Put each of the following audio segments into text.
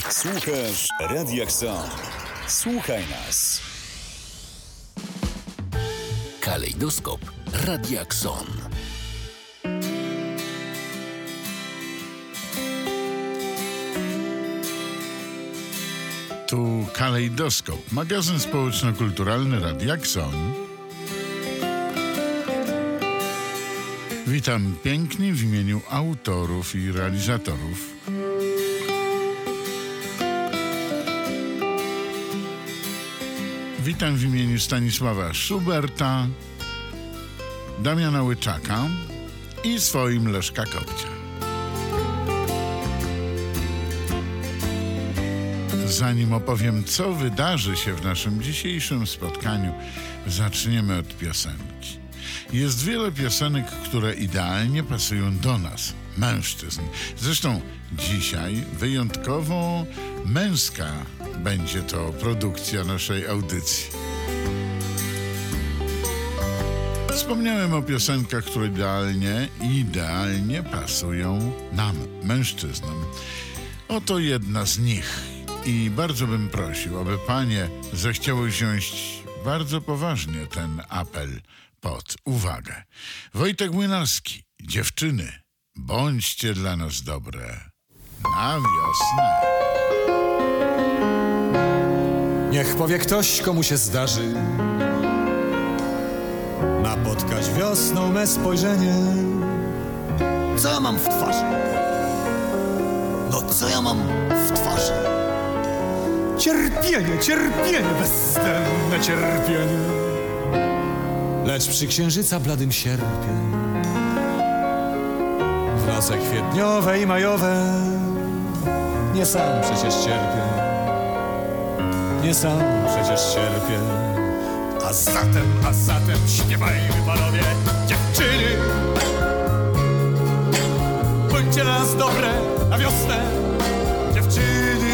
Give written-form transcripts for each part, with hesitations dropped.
Słuchasz Radia Son. Słuchaj nas. Kalejdoskop Radia Son. Tu Kalejdoskop, magazyn społeczno-kulturalny Radia Son. Witam pięknie w imieniu autorów i realizatorów. Witam w imieniu Stanisława Szuberta, Damiana Łyczaka i swoim Leszka Kopcia. Zanim opowiem, co wydarzy się w naszym dzisiejszym spotkaniu, zaczniemy od piosenki. Jest wiele piosenek, które idealnie pasują do nas, mężczyzn. Zresztą dzisiaj wyjątkowo męska będzie to produkcja naszej audycji. Wspomniałem o piosenkach, które idealnie pasują nam, mężczyznom. Oto jedna z nich i bardzo bym prosił, aby panie zechciały wziąć bardzo poważnie ten apel pod uwagę. Wojtek Młynarski, dziewczyny, bądźcie dla nas dobre na wiosnę. Niech powie ktoś, komu się zdarzy napotkać wiosną me spojrzenie. Co ja mam w twarzy? No co ja mam w twarzy? Cierpienie, bezdenne cierpienie. Lecz przy księżyca bladym sierpie, w noce kwietniowe i majowe, nie sam przecież cierpię. A zatem śpiewajmy, panowie, dziewczyny. Bądźcie dla nas dobre na wiosnę, dziewczyny.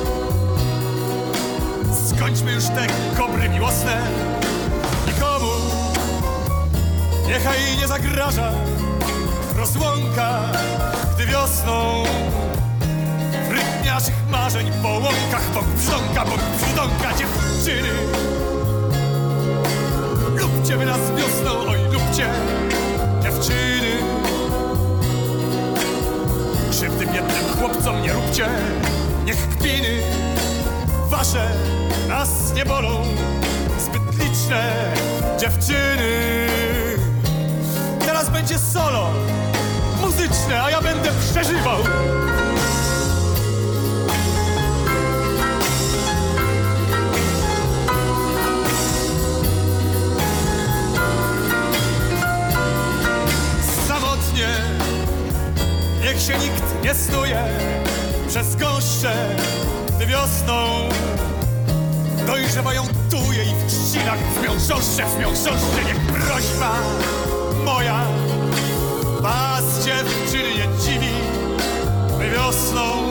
Skończmy już te kobry miłosne. Nikomu niechaj nie zagraża rozłąka, gdy wiosną w rytmie naszych marzeń po łąkach Bóg brzdąka, dziewczyny. Lubcie wy nas wiosną, oj lubcie, dziewczyny. Krzywdy biednym chłopcom nie róbcie, niech kpiny wasze nas nie bolą, zbyt liczne dziewczyny. Teraz będzie solo muzyczne, a ja będę przeżywał. Samotnie niech się nikt nie snuje przez gąszcze, gdy wiosną dojrzewają tuje i w trzcinach brzmią chrząszcze. Niech prośba moja was, dziewczyny, nie dziwi. My wiosną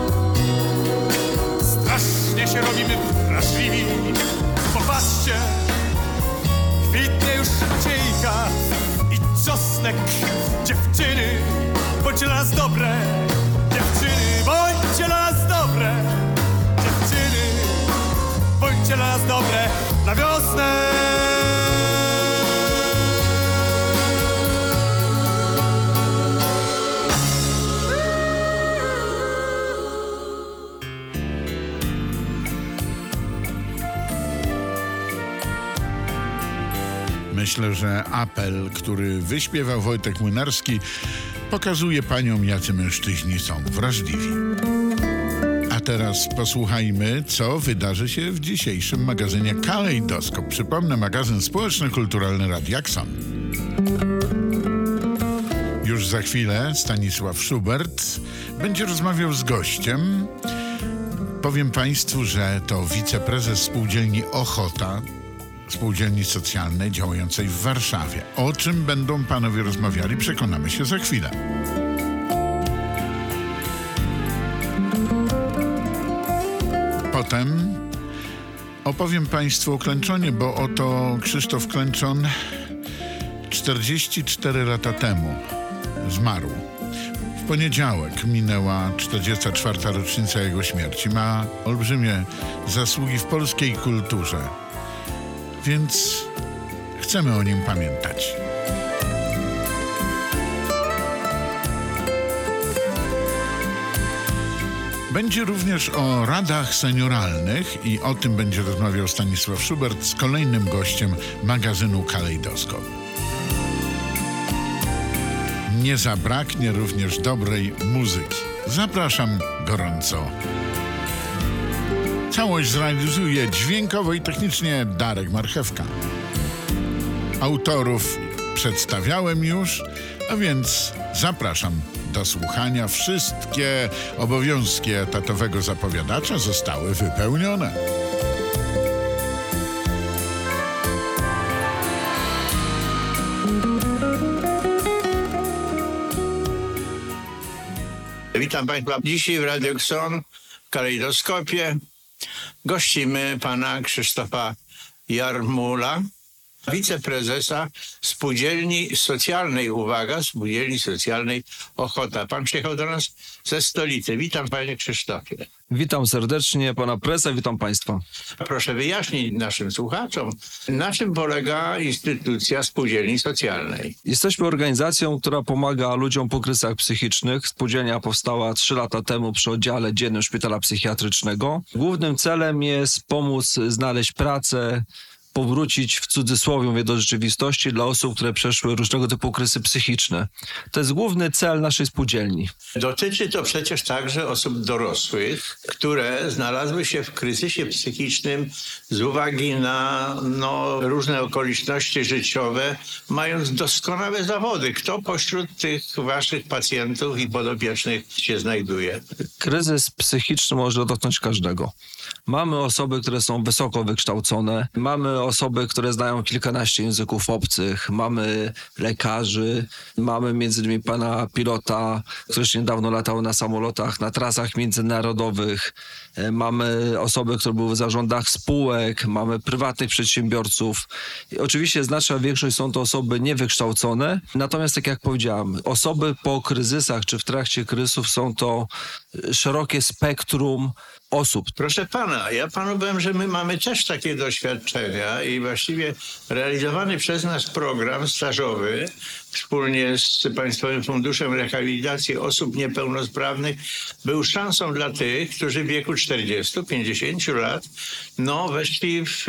strasznie się robimy wrażliwi. Popatrzcie, kwitnie już ciejka i czosnek. Dziewczyny, bądźcie dla nas dobre. Dziewczyny, bądźcie dla nas dobre. Dziewczyny, bądźcie dla nas dobre na wiosnę. Myślę, że apel, który wyśpiewał Wojtek Młynarski, pokazuje paniom, jacy mężczyźni są wrażliwi. A teraz posłuchajmy, co wydarzy się w dzisiejszym magazynie Kalejdoskop. Przypomnę, magazyn społeczno-kulturalny Radia Son. Już za chwilę Stanisław Szubert będzie rozmawiał z gościem. Powiem państwu, że to wiceprezes spółdzielni Ochota, spółdzielni socjalnej działającej w Warszawie. O czym będą panowie rozmawiali, przekonamy się za chwilę. Potem opowiem państwu o Klęczonie, bo oto Krzysztof Klęczon 44 lata temu zmarł. W poniedziałek minęła 44. rocznica jego śmierci. Ma olbrzymie zasługi w polskiej kulturze, więc chcemy o nim pamiętać. Będzie również o radach senioralnych i o tym będzie rozmawiał Stanisław Szubert z kolejnym gościem magazynu Kalejdoskop. Nie zabraknie również dobrej muzyki. Zapraszam gorąco. Całość zrealizuje dźwiękowo i technicznie Darek Marchewka. Autorów przedstawiałem już, a więc zapraszam do słuchania. Wszystkie obowiązki etatowego zapowiadacza zostały wypełnione. Witam Państwa dzisiaj w Radio Xon, w Kalejdoskopie. Gościmy pana Krzysztofa Jarmula, wiceprezesa Spółdzielni Socjalnej, uwaga, Spółdzielni Socjalnej Ochota. Pan przyjechał do nas ze stolicy. Witam panie Krzysztofie. Witam serdecznie pana prezesa, witam państwa. Proszę wyjaśnić naszym słuchaczom, na czym polega instytucja Spółdzielni Socjalnej. Jesteśmy organizacją, która pomaga ludziom po kryzysach psychicznych. Spółdzielnia powstała 3 lata temu przy oddziale dziennym Szpitala Psychiatrycznego. Głównym celem jest pomóc znaleźć pracę, powrócić w cudzysłowie do rzeczywistości dla osób, które przeszły różnego typu kryzysy psychiczne. To jest główny cel naszej spółdzielni. Dotyczy to przecież także osób dorosłych, które znalazły się w kryzysie psychicznym z uwagi na różne okoliczności życiowe, mając doskonałe zawody. Kto pośród tych waszych pacjentów i podopiecznych się znajduje? Kryzys psychiczny może dotknąć każdego. Mamy osoby, które są wysoko wykształcone, mamy osoby, które znają kilkanaście języków obcych, mamy lekarzy, mamy między innymi pana pilota, który już niedawno latał na samolotach, na trasach międzynarodowych, mamy osoby, które były w zarządach spółek, mamy prywatnych przedsiębiorców. I oczywiście znaczna większość są to osoby niewykształcone, natomiast tak jak powiedziałem, osoby po kryzysach czy w trakcie kryzysów są to szerokie spektrum osób. Proszę pana, ja panu powiem, że my mamy też takie doświadczenia i właściwie realizowany przez nas program stażowy wspólnie z Państwowym Funduszem Rehabilitacji Osób Niepełnosprawnych był szansą dla tych, którzy w wieku 40-50 lat weszli w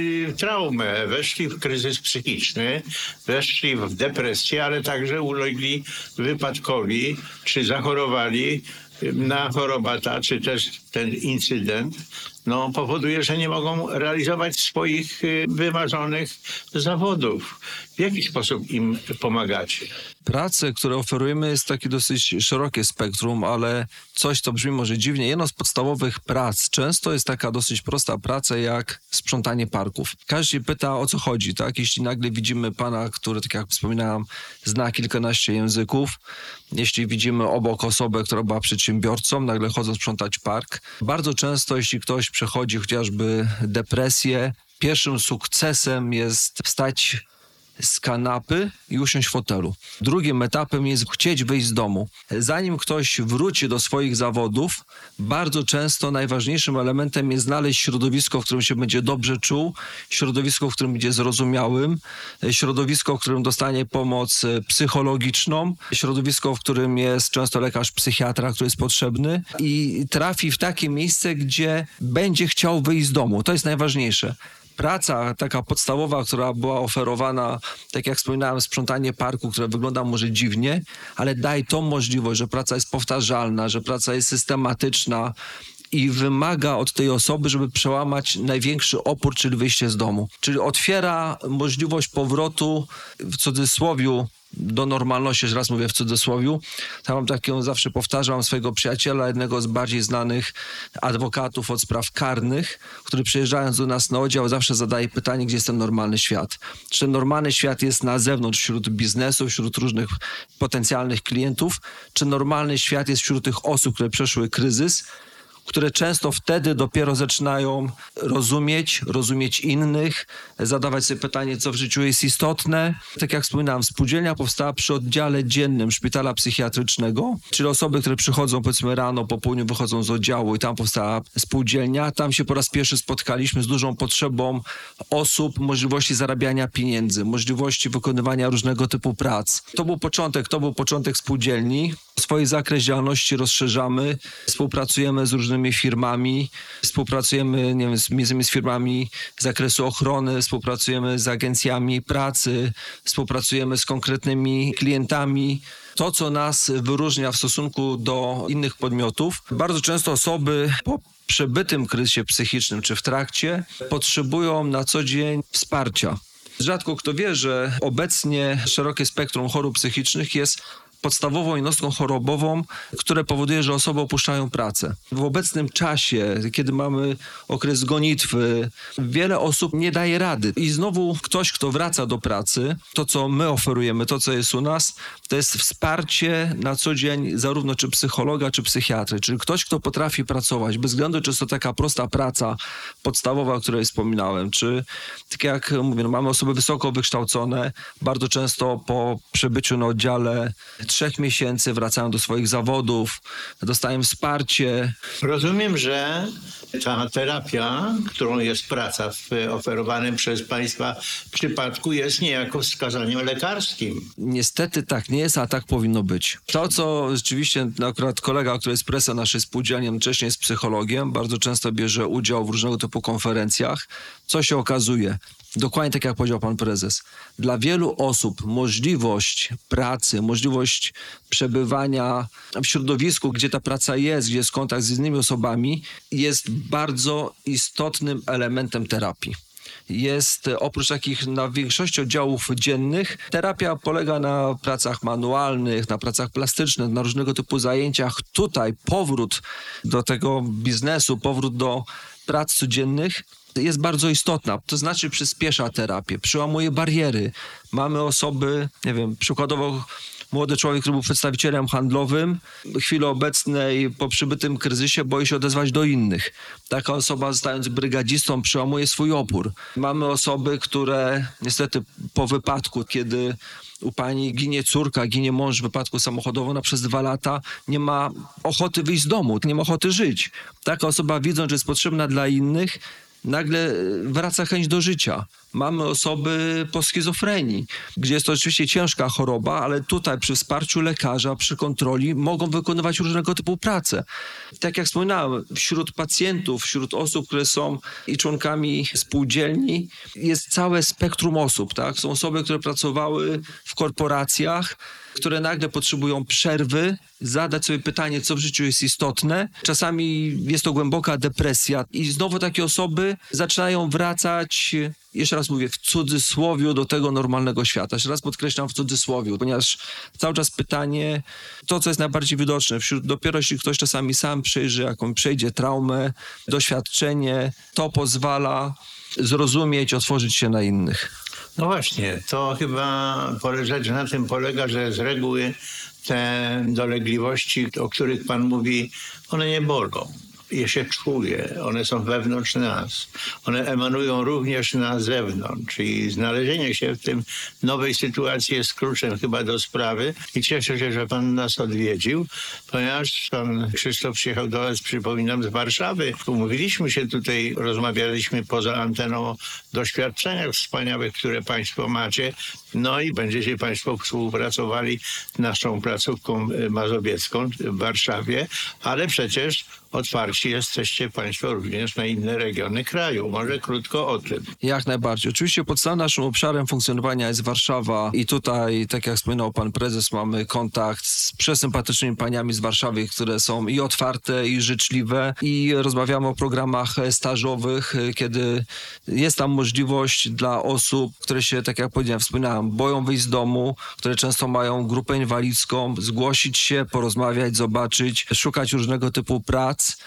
traumę, weszli w kryzys psychiczny, weszli w depresję, ale także ulegli wypadkowi czy zachorowali na chorobę ta, czy też ten incydent powoduje, że nie mogą realizować swoich wymarzonych zawodów. W jaki sposób im pomagacie? Prace, które oferujemy, jest takie dosyć szerokie spektrum, ale coś, co brzmi może dziwnie. Jedną z podstawowych prac często jest taka dosyć prosta praca, jak sprzątanie parków. Każdy się pyta, o co chodzi, tak? Jeśli nagle widzimy pana, który, tak jak wspominałem, zna kilkanaście języków, jeśli widzimy obok osobę, która była przedsiębiorcą, nagle chodzą sprzątać park. Bardzo często, jeśli ktoś przechodzi chociażby depresję, pierwszym sukcesem jest wstać z kanapy i usiąść w fotelu. Drugim etapem jest chcieć wyjść z domu. Zanim ktoś wróci do swoich zawodów, bardzo często najważniejszym elementem jest znaleźć środowisko, w którym się będzie dobrze czuł, środowisko, w którym będzie zrozumiałym, środowisko, w którym dostanie pomoc psychologiczną, środowisko, w którym jest często lekarz psychiatra, który jest potrzebny i trafi w takie miejsce, gdzie będzie chciał wyjść z domu. To jest najważniejsze. Praca taka podstawowa, która była oferowana, tak jak wspominałem, sprzątanie parku, które wygląda może dziwnie, ale daje tą możliwość, że praca jest powtarzalna, że praca jest systematyczna i wymaga od tej osoby, żeby przełamać największy opór, czyli wyjście z domu. Czyli otwiera możliwość powrotu, w cudzysłowiu, do normalności, że raz mówię w cudzysłowiu. Ja mam taką, zawsze powtarzam, swojego przyjaciela, jednego z bardziej znanych adwokatów od spraw karnych, który przyjeżdżając do nas na oddział zawsze zadaje pytanie, gdzie jest ten normalny świat. Czy ten normalny świat jest na zewnątrz, wśród biznesu, wśród różnych potencjalnych klientów, czy normalny świat jest wśród tych osób, które przeszły kryzys, które często wtedy dopiero zaczynają rozumieć innych, zadawać sobie pytanie, co w życiu jest istotne. Tak jak wspominałem, spółdzielnia powstała przy oddziale dziennym szpitala psychiatrycznego, czyli osoby, które przychodzą powiedzmy rano, po południu wychodzą z oddziału i tam powstała spółdzielnia. Tam się po raz pierwszy spotkaliśmy z dużą potrzebą osób, możliwości zarabiania pieniędzy, możliwości wykonywania różnego typu prac. To był początek spółdzielni. Swój zakres działalności rozszerzamy, współpracujemy z różnymi firmami, współpracujemy między innymi z firmami z zakresu ochrony, współpracujemy z agencjami pracy, współpracujemy z konkretnymi klientami. To, co nas wyróżnia w stosunku do innych podmiotów, bardzo często osoby po przebytym kryzysie psychicznym czy w trakcie potrzebują na co dzień wsparcia. Rzadko kto wie, że obecnie szerokie spektrum chorób psychicznych jest podstawową jednostką chorobową, które powoduje, że osoby opuszczają pracę. W obecnym czasie, kiedy mamy okres gonitwy, wiele osób nie daje rady. I znowu ktoś, kto wraca do pracy, to co my oferujemy, to co jest u nas, to jest wsparcie na co dzień zarówno czy psychologa, czy psychiatry, czyli ktoś, kto potrafi pracować, bez względu czy jest to taka prosta praca podstawowa, o której wspominałem, czy tak jak mówię, mamy osoby wysoko wykształcone, bardzo często po przebyciu na oddziale 3 miesięcy wracają do swoich zawodów, dostają wsparcie. Rozumiem, że ta terapia, którą jest praca w oferowanym przez państwa przypadku, jest niejako wskazaniem lekarskim. Niestety tak nie jest, a tak powinno być. To, co rzeczywiście akurat kolega, który jest prezesem naszej spółdzielni, jednocześnie jest psychologiem, bardzo często bierze udział w różnego typu konferencjach. Co się okazuje? Dokładnie tak jak powiedział pan prezes. Dla wielu osób możliwość pracy, możliwość przebywania w środowisku, gdzie ta praca jest, gdzie jest kontakt z innymi osobami, jest bardzo istotnym elementem terapii. Jest oprócz takich na większości oddziałów dziennych, terapia polega na pracach manualnych, na pracach plastycznych, na różnego typu zajęciach. Tutaj powrót do tego biznesu, powrót do prac codziennych jest bardzo istotna, to znaczy przyspiesza terapię, przełamuje bariery. Mamy osoby, nie wiem, przykładowo młody człowiek, który był przedstawicielem handlowym, w chwili obecnej po przybytym kryzysie boi się odezwać do innych. Taka osoba, zostając brygadzistą, przełamuje swój opór. Mamy osoby, które niestety po wypadku, kiedy u pani ginie córka, ginie mąż w wypadku samochodowym, przez 2 lata nie ma ochoty wyjść z domu, nie ma ochoty żyć. Taka osoba, widząc, że jest potrzebna dla innych, nagle wraca chęć do życia. Mamy osoby po schizofrenii, gdzie jest to oczywiście ciężka choroba, ale tutaj przy wsparciu lekarza, przy kontroli mogą wykonywać różnego typu prace. Tak jak wspominałem, wśród pacjentów, wśród osób, które są i członkami spółdzielni, jest całe spektrum osób. Tak? Są osoby, które pracowały w korporacjach, które nagle potrzebują przerwy, zadać sobie pytanie, co w życiu jest istotne. Czasami jest to głęboka depresja i znowu takie osoby zaczynają wracać, jeszcze raz mówię, w cudzysłowiu do tego normalnego świata. Jeszcze raz podkreślam w cudzysłowiu, ponieważ cały czas pytanie, to co jest najbardziej widoczne, dopiero jeśli ktoś czasami sam przejdzie traumę, doświadczenie, to pozwala zrozumieć, otworzyć się na innych. No właśnie, to chyba rzecz na tym polega, że z reguły te dolegliwości, o których pan mówi, one nie bolą. Je się czuje, one są wewnątrz nas. One emanują również na zewnątrz i znalezienie się w tym nowej sytuacji jest kluczem chyba do sprawy i cieszę się, że pan nas odwiedził, ponieważ pan Krzysztof przyjechał do nas, przypominam, z Warszawy. Umówiliśmy się tutaj, rozmawialiśmy poza anteną o doświadczeniach wspaniałych, które państwo macie, no i będziecie państwo współpracowali z naszą placówką mazowiecką w Warszawie, ale przecież otwarci jesteście państwo również na inne regiony kraju. Może krótko o tym. Jak najbardziej. Oczywiście podstawowym naszym obszarem funkcjonowania jest Warszawa i tutaj, tak jak wspominał pan prezes, mamy kontakt z przesympatycznymi paniami z Warszawy, które są i otwarte, i życzliwe i rozmawiamy o programach stażowych, kiedy jest tam możliwość dla osób, które się, tak jak powiedziałem, wspominałem, boją wyjść z domu, które często mają grupę inwalidzką, zgłosić się, porozmawiać, zobaczyć, szukać różnego typu prac.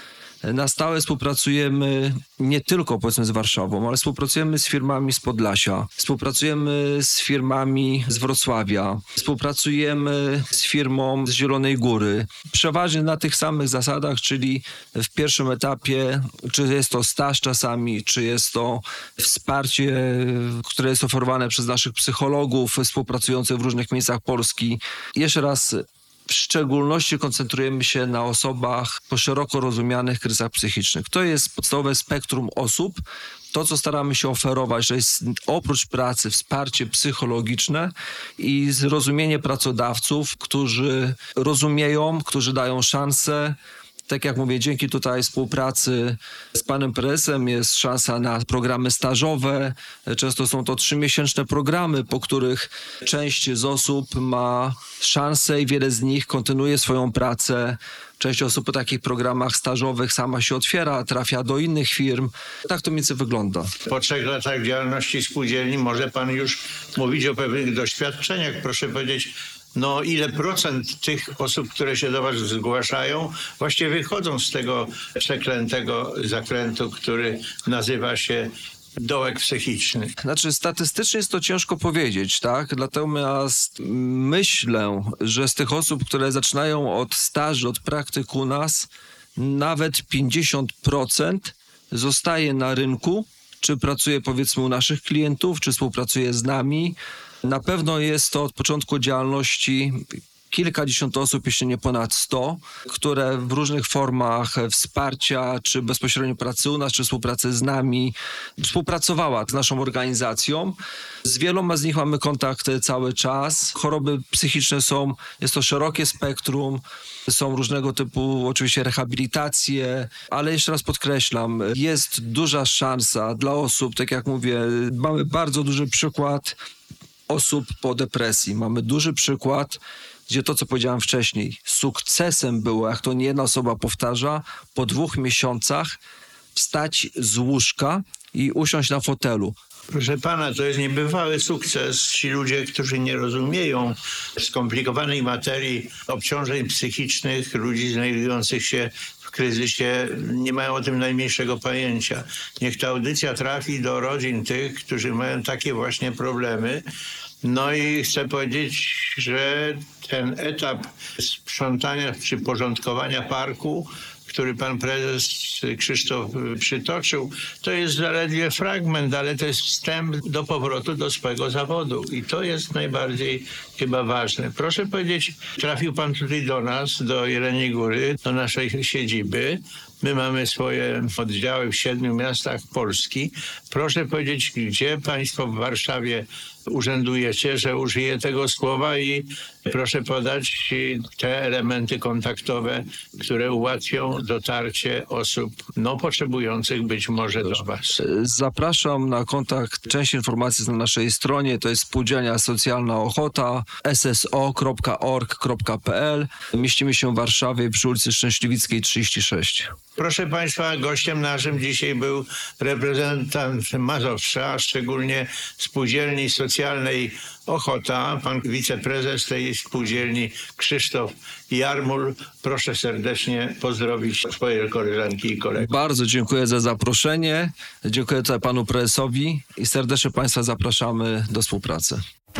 Na stałe współpracujemy nie tylko, powiedzmy, z Warszawą, ale współpracujemy z firmami z Podlasia, współpracujemy z firmami z Wrocławia, współpracujemy z firmą z Zielonej Góry. Przeważnie na tych samych zasadach, czyli w pierwszym etapie, czy jest to staż czasami, czy jest to wsparcie, które jest oferowane przez naszych psychologów współpracujących w różnych miejscach Polski. Jeszcze raz, w szczególności koncentrujemy się na osobach po szeroko rozumianych kryzysach psychicznych. To jest podstawowe spektrum osób. To, co staramy się oferować, że jest oprócz pracy wsparcie psychologiczne i zrozumienie pracodawców, którzy rozumieją, którzy dają szansę. Tak jak mówię, dzięki tutaj współpracy z panem prezesem jest szansa na programy stażowe. Często są to 3-miesięczne programy, po których część z osób ma szansę i wiele z nich kontynuuje swoją pracę. Część osób po takich programach stażowych sama się otwiera, trafia do innych firm. Tak to mniej więcej wygląda. Po 3 latach działalności spółdzielni może pan już mówić o pewnych doświadczeniach. Proszę powiedzieć, ile procent tych osób, które się do was zgłaszają, właśnie wychodzą z tego przeklętego zakrętu, który nazywa się dołek psychiczny? Znaczy, statystycznie jest to ciężko powiedzieć, tak? Natomiast myślę, że z tych osób, które zaczynają od staży, od praktyk u nas, nawet 50% zostaje na rynku, czy pracuje, powiedzmy, u naszych klientów, czy współpracuje z nami. Na pewno jest to od początku działalności kilkadziesiąt osób, jeśli nie ponad 100, które w różnych formach wsparcia, czy bezpośrednio pracy u nas, czy współpracy z nami, współpracowała z naszą organizacją. Z wieloma z nich mamy kontakt cały czas. Choroby psychiczne jest to szerokie spektrum, są różnego typu oczywiście rehabilitacje, ale jeszcze raz podkreślam, jest duża szansa dla osób, tak jak mówię, mamy bardzo duży przykład osób po depresji. Mamy duży przykład, gdzie to, co powiedziałem wcześniej, sukcesem było, jak to nie jedna osoba powtarza, po 2 miesiącach wstać z łóżka i usiąść na fotelu. Proszę pana, to jest niebywały sukces. Ci ludzie, którzy nie rozumieją skomplikowanej materii obciążeń psychicznych ludzi znajdujących się w kryzysie, nie mają o tym najmniejszego pojęcia. Niech ta audycja trafi do rodzin tych, którzy mają takie właśnie problemy. I chcę powiedzieć, że ten etap sprzątania czy porządkowania parku, który pan prezes Krzysztof przytoczył, to jest zaledwie fragment, ale to jest wstęp do powrotu do swojego zawodu. I to jest najbardziej chyba ważne. Proszę powiedzieć, trafił pan tutaj do nas, do Jeleniej Góry, do naszej siedziby. My mamy swoje oddziały w 7 miastach Polski. Proszę powiedzieć, gdzie państwo w Warszawie urzędujecie, że użyję tego słowa, i proszę podać te elementy kontaktowe, które ułatwią dotarcie osób potrzebujących być może do was. Zapraszam na kontakt. Część informacji jest na naszej stronie. To jest Spółdzielnia Socjalna Ochota, sso.org.pl. Mieścimy się w Warszawie przy ulicy Szczęśliwickiej 36. Proszę państwa, gościem naszym dzisiaj był reprezentant Mazowsza, a szczególnie Spółdzielni Socjalnej Ochota, pan wiceprezes tej spółdzielni Krzysztof Jarmul. Proszę serdecznie pozdrowić swoje koleżanki i kolegów. Bardzo dziękuję za zaproszenie. Dziękuję tutaj panu prezesowi i serdecznie państwa zapraszamy do współpracy.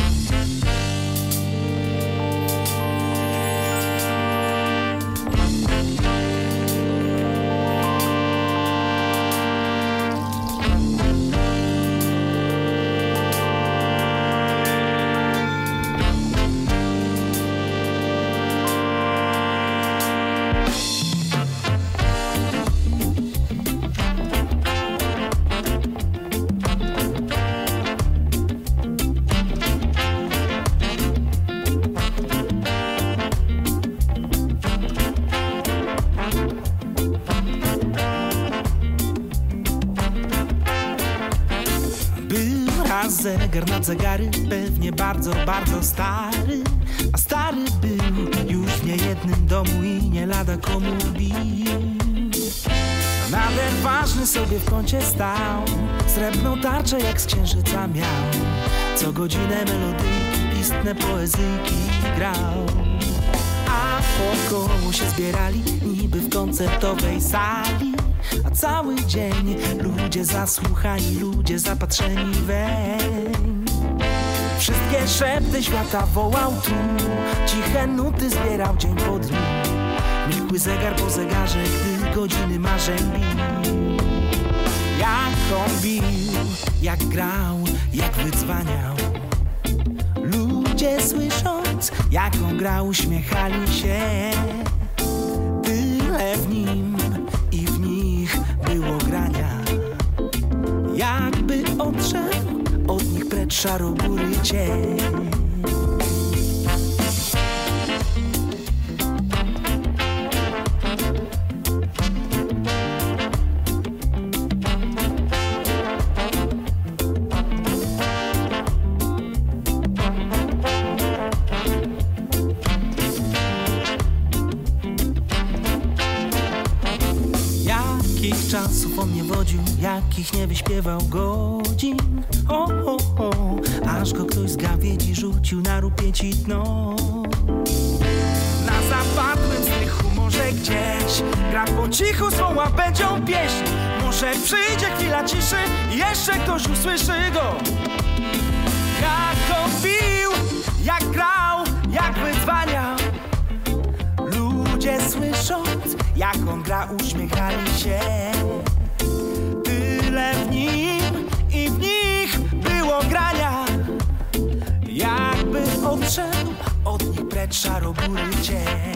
Zegar nad zegary, pewnie bardzo, bardzo stary. A stary był już w niejednym domu i nie lada komu bił. Nader ważny sobie w kącie stał, srebrną tarczę jak z księżyca miał. Co godzinę melodyjki, istne poezyjki grał. A wokoło się zbierali, niby w koncertowej sali. A cały dzień ludzie zasłuchani, ludzie zapatrzeni weń. Wszystkie szepty świata wołał tu, ciche nuty zbierał dzień po dniu. Milkły zegar po zegarze, gdy godziny marzeń bił. Jak on bił, jak grał, jak wydzwaniał. Ludzie słysząc, jak on grał, uśmiechali się. Tyle w nim i w nich było grania. Jakby odszedł od nich precz szarobury cień. Jakich czasów on nie wodził, jakich nie wyśpiewał godzin. Aż go ktoś z gawiedzi rzucił na rupieci dno. Na zapadłym strychu może gdzieś gra po cichu swą łabędzią pieśń. Może przyjdzie chwila ciszy i jeszcze ktoś usłyszy go. Jak on bił, jak grał, jak wydzwaniał. Ludzie słysząc, jak on gra, uśmiechali się. Tyle w nim i w nich było grania. Jakby odszedł od nich precz szarobury cień.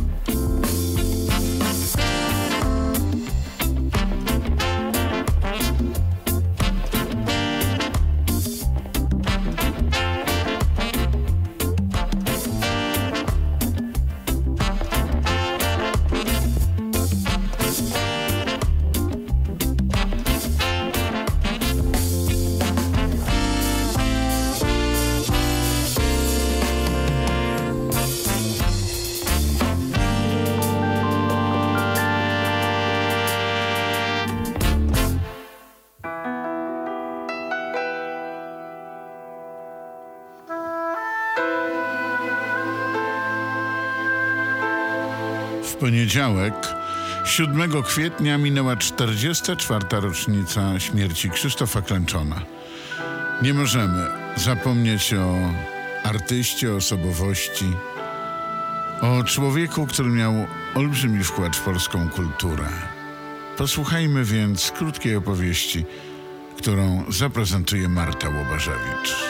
W poniedziałek, 7 kwietnia, minęła 44. rocznica śmierci Krzysztofa Klęczona. Nie możemy zapomnieć o artyście, o osobowości, o człowieku, który miał olbrzymi wkład w polską kulturę. Posłuchajmy więc krótkiej opowieści, którą zaprezentuje Marta Łobarzewicz.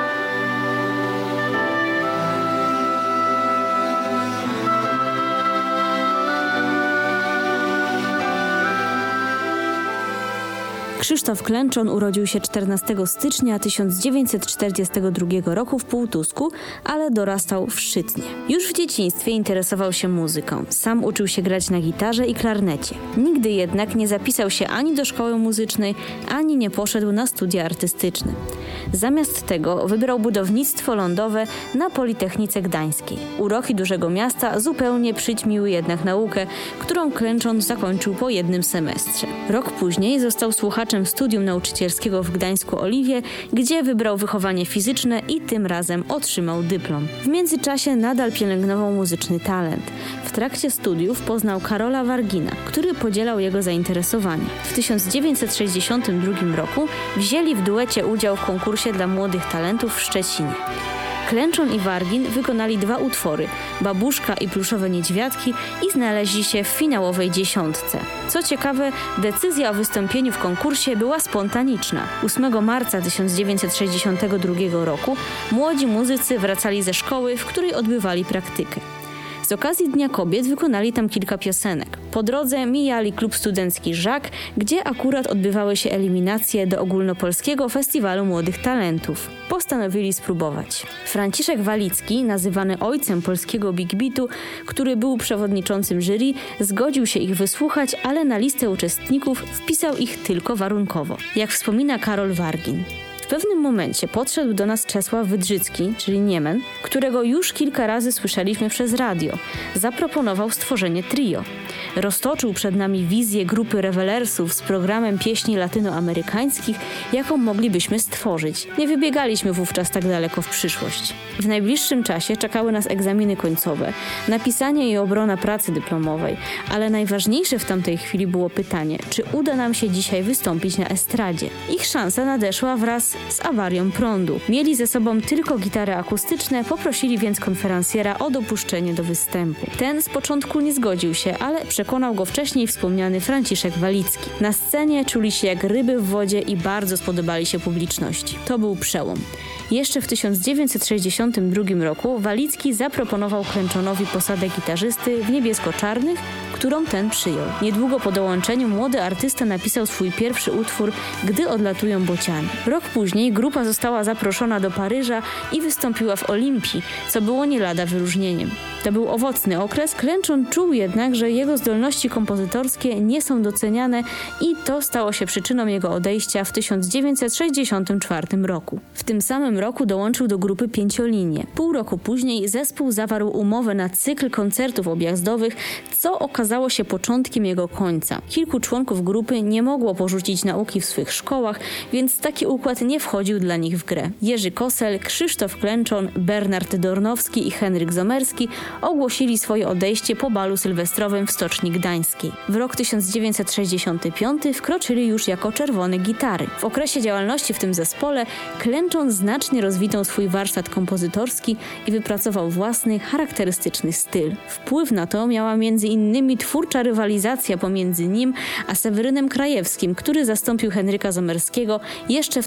Krzysztof Klęczon urodził się 14 stycznia 1942 roku w Półtusku, ale dorastał w Szczytnie. Już w dzieciństwie interesował się muzyką. Sam uczył się grać na gitarze i klarnecie. Nigdy jednak nie zapisał się ani do szkoły muzycznej, ani nie poszedł na studia artystyczne. Zamiast tego wybrał budownictwo lądowe na Politechnice Gdańskiej. Uroki dużego miasta zupełnie przyćmiły jednak naukę, którą Klęczon zakończył po jednym semestrze. Rok później został słuchaczem studium nauczycielskiego w Gdańsku Oliwie, gdzie wybrał wychowanie fizyczne i tym razem otrzymał dyplom. W międzyczasie nadal pielęgnował muzyczny talent. W trakcie studiów poznał Karola Wargina, który podzielał jego zainteresowania. W 1962 roku wzięli w duecie udział w konkursie dla młodych talentów w Szczecinie. Klęczon i Wargin wykonali 2 utwory, Babuszka i Pluszowe Niedźwiadki, i znaleźli się w finałowej 10. Co ciekawe, decyzja o wystąpieniu w konkursie była spontaniczna. 8 marca 1962 roku młodzi muzycy wracali ze szkoły, w której odbywali praktykę. Z okazji Dnia Kobiet wykonali tam kilka piosenek. Po drodze mijali klub studencki Żak, gdzie akurat odbywały się eliminacje do Ogólnopolskiego Festiwalu Młodych Talentów. Postanowili spróbować. Franciszek Walicki, nazywany ojcem polskiego Big Beatu, który był przewodniczącym jury, zgodził się ich wysłuchać, ale na listę uczestników wpisał ich tylko warunkowo. Jak wspomina Karol Wargin. W pewnym momencie podszedł do nas Czesław Wydrzycki, czyli Niemen, którego już kilka razy słyszeliśmy przez radio. Zaproponował stworzenie trio. Roztoczył przed nami wizję grupy rewelersów z programem pieśni latynoamerykańskich, jaką moglibyśmy stworzyć. Nie wybiegaliśmy wówczas tak daleko w przyszłość. W najbliższym czasie czekały nas egzaminy końcowe, napisanie i obrona pracy dyplomowej, ale najważniejsze w tamtej chwili było pytanie, czy uda nam się dzisiaj wystąpić na estradzie. Ich szansa nadeszła wraz z awarią prądu. Mieli ze sobą tylko gitary akustyczne, poprosili więc konferencjera o dopuszczenie do występu. Ten z początku nie zgodził się, ale przekonał go wcześniej wspomniany Franciszek Walicki. Na scenie czuli się jak ryby w wodzie i bardzo spodobali się publiczności. To był przełom. Jeszcze w 1962 roku Walicki zaproponował Klęczonowi posadę gitarzysty w Niebiesko-Czarnych, którą ten przyjął. Niedługo po dołączeniu młody artysta napisał swój pierwszy utwór Gdy odlatują bociany. Rok później grupa została zaproszona do Paryża i wystąpiła w Olimpii, co było nie lada wyróżnieniem. To był owocny okres, Klęczon czuł jednak, że jego zdolności kompozytorskie nie są doceniane i to stało się przyczyną jego odejścia w 1964 roku. W tym samym roku dołączył do grupy Pięciolinie. Pół roku później zespół zawarł umowę na cykl koncertów objazdowych, co okazało się początkiem jego końca. Kilku członków grupy nie mogło porzucić nauki w swych szkołach, więc taki układ nie wchodził dla nich w grę. Jerzy Kosel, Krzysztof Klęczon, Bernard Dornowski i Henryk Zomerski ogłosili swoje odejście po balu sylwestrowym w Stoczni Gdańskiej. W rok 1965 wkroczyli już jako Czerwone Gitary. W okresie działalności w tym zespole Klęczon znacznie rozwinął swój warsztat kompozytorski i wypracował własny, charakterystyczny styl. Wpływ na to miała m.in. twórcza rywalizacja pomiędzy nim a Sewerynem Krajewskim, który zastąpił Henryka Zomerskiego jeszcze w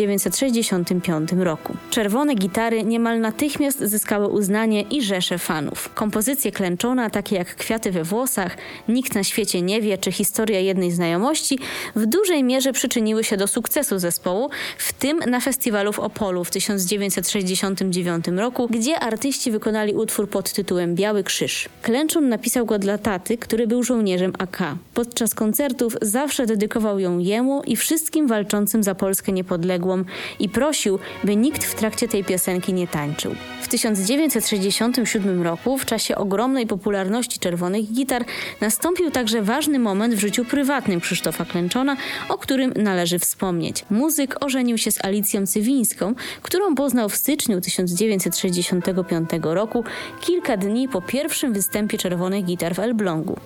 1965 roku. Czerwone Gitary niemal natychmiast zyskały uznanie i rzesze fanów. Kompozycje Klęczona, takie jak Kwiaty we włosach, Nikt na świecie nie wie czy Historia jednej znajomości, w dużej mierze przyczyniły się do sukcesu zespołu, w tym na festiwalu w Opolu w 1969 roku, gdzie artyści wykonali utwór pod tytułem Biały Krzyż. Klęczon napisał go dla taty, który był żołnierzem AK. Podczas koncertów zawsze dedykował ją jemu i wszystkim walczącym za Polskę niepodległą i prosił, by nikt w trakcie tej piosenki nie tańczył. W 1967 roku, w czasie ogromnej popularności Czerwonych Gitar, nastąpił także ważny moment w życiu prywatnym Krzysztofa Klęczona, o którym należy wspomnieć. Muzyk ożenił się z Alicją Cywińską, którą poznał w styczniu 1965 roku, kilka dni po pierwszym występie Czerwonych Gitar w Elblągu.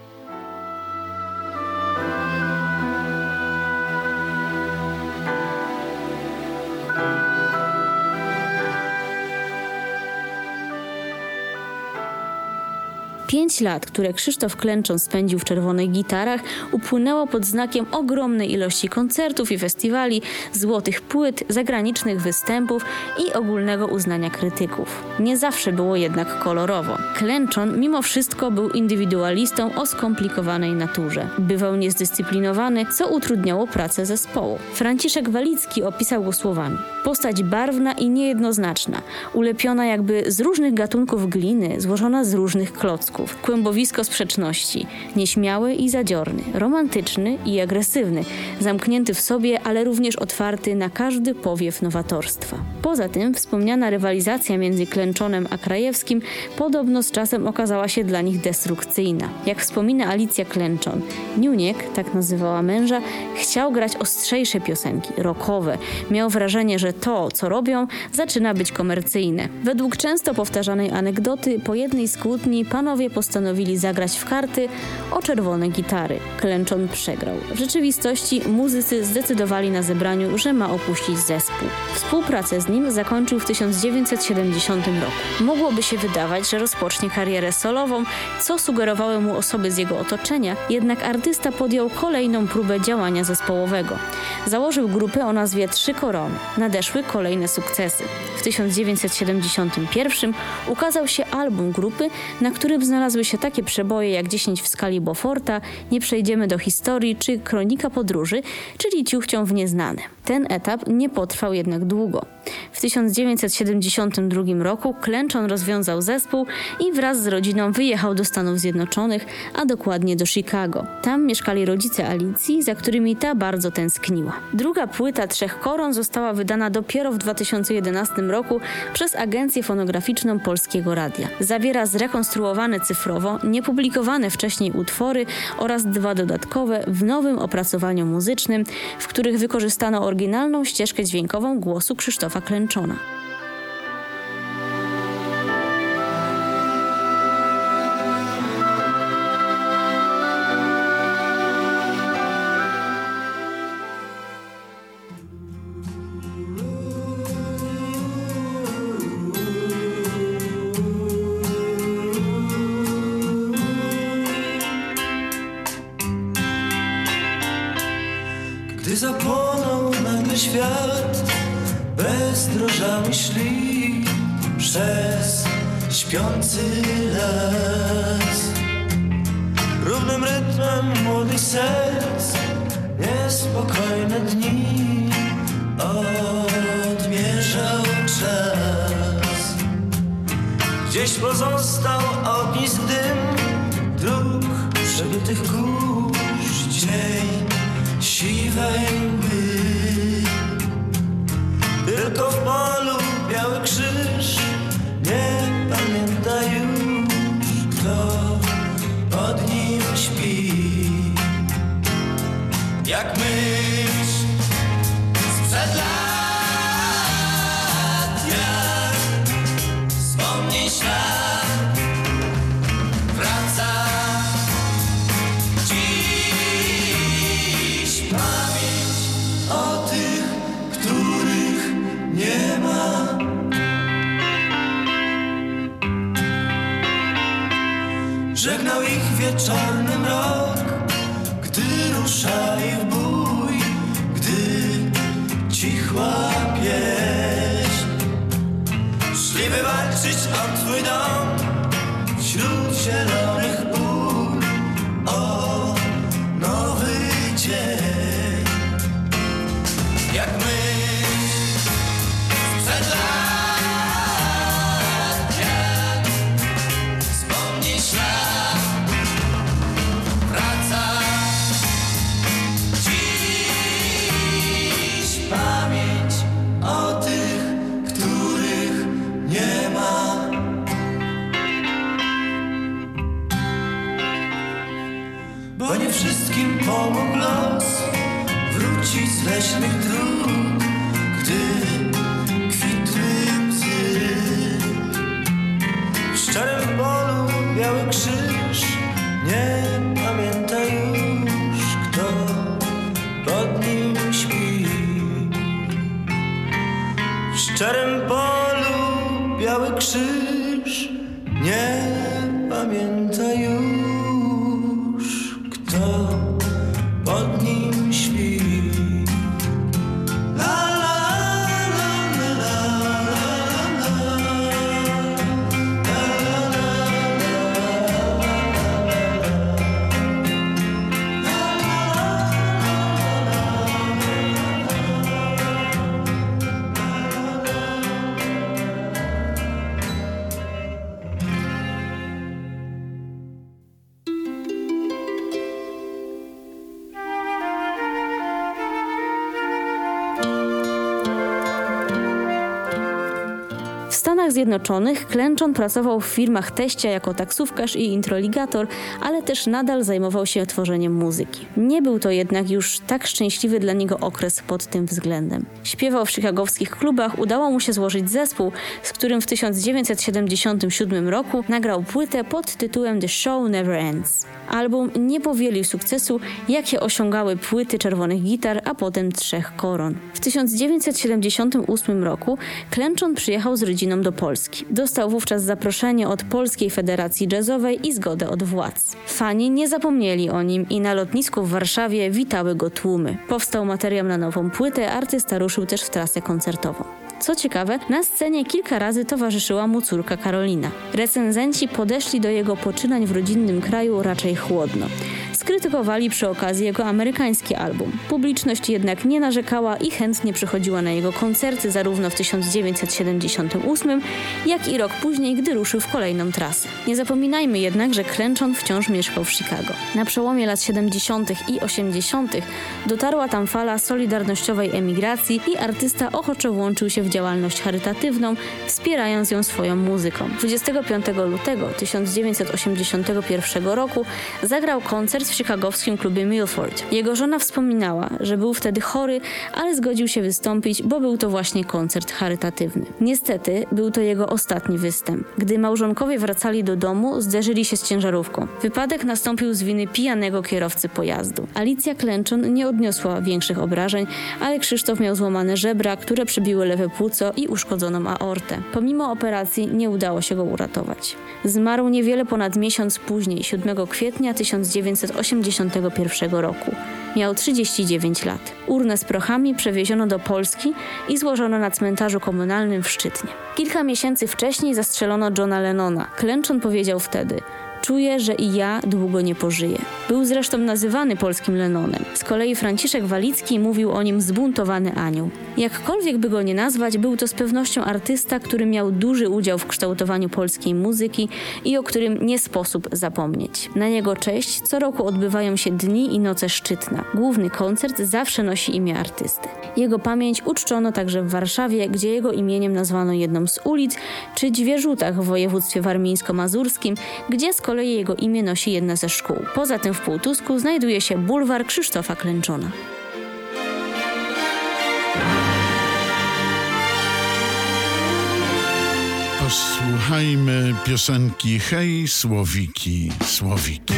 Pięć lat, które Krzysztof Klęczon spędził w Czerwonych Gitarach, upłynęło pod znakiem ogromnej ilości koncertów i festiwali, złotych płyt, zagranicznych występów i ogólnego uznania krytyków. Nie zawsze było jednak kolorowo. Klęczon mimo wszystko był indywidualistą o skomplikowanej naturze. Bywał niezdyscyplinowany, co utrudniało pracę zespołu. Franciszek Walicki opisał go słowami: postać barwna i niejednoznaczna, ulepiona jakby z różnych gatunków gliny, złożona z różnych klocków. Kłębowisko sprzeczności, nieśmiały i zadziorny, romantyczny i agresywny, zamknięty w sobie, ale również otwarty na każdy powiew nowatorstwa. Poza tym wspomniana rywalizacja między Klęczonem a Krajewskim podobno z czasem okazała się dla nich destrukcyjna. Jak wspomina Alicja Klęczon, Niuniek, tak nazywała męża, chciał grać ostrzejsze piosenki, rockowe. Miał wrażenie, że to, co robią, zaczyna być komercyjne. Według często powtarzanej anegdoty, po jednej z kłótni panowie postanowili zagrać w karty o Czerwone Gitary. Klęczon przegrał. W rzeczywistości muzycy zdecydowali na zebraniu, że ma opuścić zespół. Współpracę z nim zakończył w 1970 roku. Mogłoby się wydawać, że rozpocznie karierę solową, co sugerowały mu osoby z jego otoczenia, jednak artysta podjął kolejną próbę działania zespołowego. Założył grupę o nazwie Trzy Korony. Nadeszły kolejne sukcesy. W 1971 ukazał się album grupy, na którym znalazły się takie przeboje jak 10 w skali Beauforta, Nie przejdziemy do historii czy Kronika podróży, czyli Ciuchcią w nieznane. Ten etap nie potrwał jednak długo. W 1972 roku Klęczon rozwiązał zespół i wraz z rodziną wyjechał do Stanów Zjednoczonych, a dokładnie do Chicago. Tam mieszkali rodzice Alicji, za którymi ta bardzo tęskniła. Druga płyta Trzech Koron została wydana dopiero w 2011 roku przez agencję fonograficzną Polskiego Radia. Zawiera zrekonstruowane cyfrowo, niepublikowane wcześniej utwory oraz 2 dodatkowe w nowym opracowaniu muzycznym, w których wykorzystano oryginalną ścieżkę dźwiękową głosu Krzysztofa Klęczona. Gdy zapłonął nagle świat, bezdrożami szli przez śpiący las. Równym rytmem młodych serc niespokojne dni odmierzał czas. Gdzieś pozostał ognisk dym dróg przebytych kurz, cień siwej mgły. Tylko w polu biały krzyż nie pamięta już, kto pod nim śpi. Jak myśl sprzed lat, jak wspomnień ślad wraca dziś pamięć o tych, których nie ma. Żegnał ich wieczorny mrok, gdy ruszali w bój, gdy cichła pieśń. Szli wywalczyć o twój dom wśród zielonych pól, o nowy dzień. Jak myśl sprzed lat, jak wspomnień ślad wraca dziś pamięć o tych, których nie ma. Bo nie wszystkim pomógł los wrócić z leśnych dróg, gdy kwitły psy. W szczerym polu biały krzyż nie pamięta już, kto pod nim śpi. W szczerym polu biały krzyż nie pamięta już, kto pod nim śpi. La, la, la, la, la, la, W Stanach Zjednoczonych Klęczon pracował w firmach teścia jako taksówkarz i introligator, ale też nadal zajmował się tworzeniem muzyki. Nie był to jednak już tak szczęśliwy dla niego okres pod tym względem. Śpiewał w chicagowskich klubach, udało mu się złożyć zespół, z którym w 1977 roku nagrał płytę pod tytułem The Show Never Ends. Album nie powielił sukcesu, jakie osiągały płyty Czerwonych Gitar, a potem Trzech Koron. W 1978 roku Klęczon przyjechał z rodziną do Polski. Dostał wówczas zaproszenie od Polskiej Federacji Jazzowej i zgodę od władz. Fani nie zapomnieli o nim i na lotnisku w Warszawie witały go tłumy. Powstał materiał na nową płytę, artysta ruszył też w trasę koncertową. Co ciekawe, na scenie kilka razy towarzyszyła mu córka Karolina. Recenzenci podeszli do jego poczynań w rodzinnym kraju raczej chłodno. Z skrytykowali przy okazji jego amerykański album. Publiczność jednak nie narzekała i chętnie przychodziła na jego koncerty zarówno w 1978, jak i rok później, gdy ruszył w kolejną trasę. Nie zapominajmy jednak, że Clenchon wciąż mieszkał w Chicago. Na przełomie lat 70. i 80. dotarła tam fala solidarnościowej emigracji i artysta ochoczo włączył się w działalność charytatywną, wspierając ją swoją muzyką. 25 lutego 1981 roku zagrał koncert w chicagowskim klubie Milford. Jego żona wspominała, że był wtedy chory, ale zgodził się wystąpić, bo był to właśnie koncert charytatywny. Niestety był to jego ostatni występ. Gdy małżonkowie wracali do domu, zderzyli się z ciężarówką. Wypadek nastąpił z winy pijanego kierowcy pojazdu. Alicja Clenchon nie odniosła większych obrażeń, ale Krzysztof miał złamane żebra, które przybiły lewe płuco i uszkodzoną aortę. Pomimo operacji nie udało się go uratować. Zmarł niewiele ponad miesiąc później, 7 kwietnia 1981 roku. Miał 39 lat. Urnę z prochami przewieziono do Polski i złożono na cmentarzu komunalnym w Szczytnie. Kilka miesięcy wcześniej zastrzelono Johna Lennona. Clenchon powiedział wtedy: czuję, że i ja długo nie pożyję. Był zresztą nazywany polskim Lennonem. Z kolei Franciszek Walicki mówił o nim zbuntowany anioł. Jakkolwiek by go nie nazwać, był to z pewnością artysta, który miał duży udział w kształtowaniu polskiej muzyki i o którym nie sposób zapomnieć. Na jego cześć co roku odbywają się Dni i Noce Szczytna. Główny koncert zawsze nosi imię artysty. Jego pamięć uczczono także w Warszawie, gdzie jego imieniem nazwano jedną z ulic, czy Zwierzutach w województwie warmińsko-mazurskim, gdzie z kolei jego imię nosi jedna ze szkół. Poza tym w Półtusku znajduje się bulwar Krzysztofa Clenchona. Posłuchajmy piosenki Hej, Słowiki, Słowiki.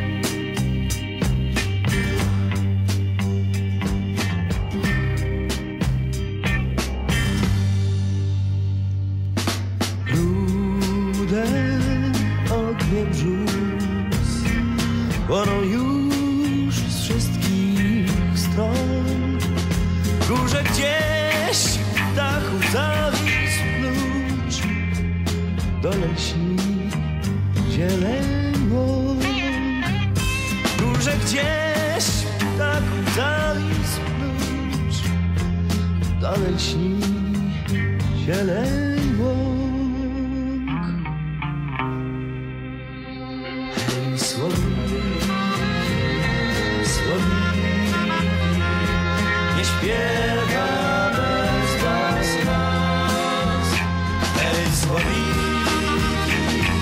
Płoną już z wszystkich stron. W górze gdzieś w dachu zawisł klucz. Dole śni zieleń łąk. W górze gdzieś w dachu zawisł klucz. Dole śni zieleń łąk. Hej, nie śpiewa bez was nas. Hej, słowiki,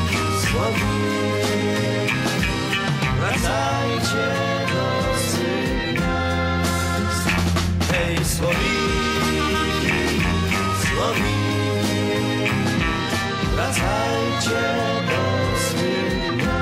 słowiki, wracajcie do swych miast. Hej, słowiki, słowiki, wracajcie do swych miast.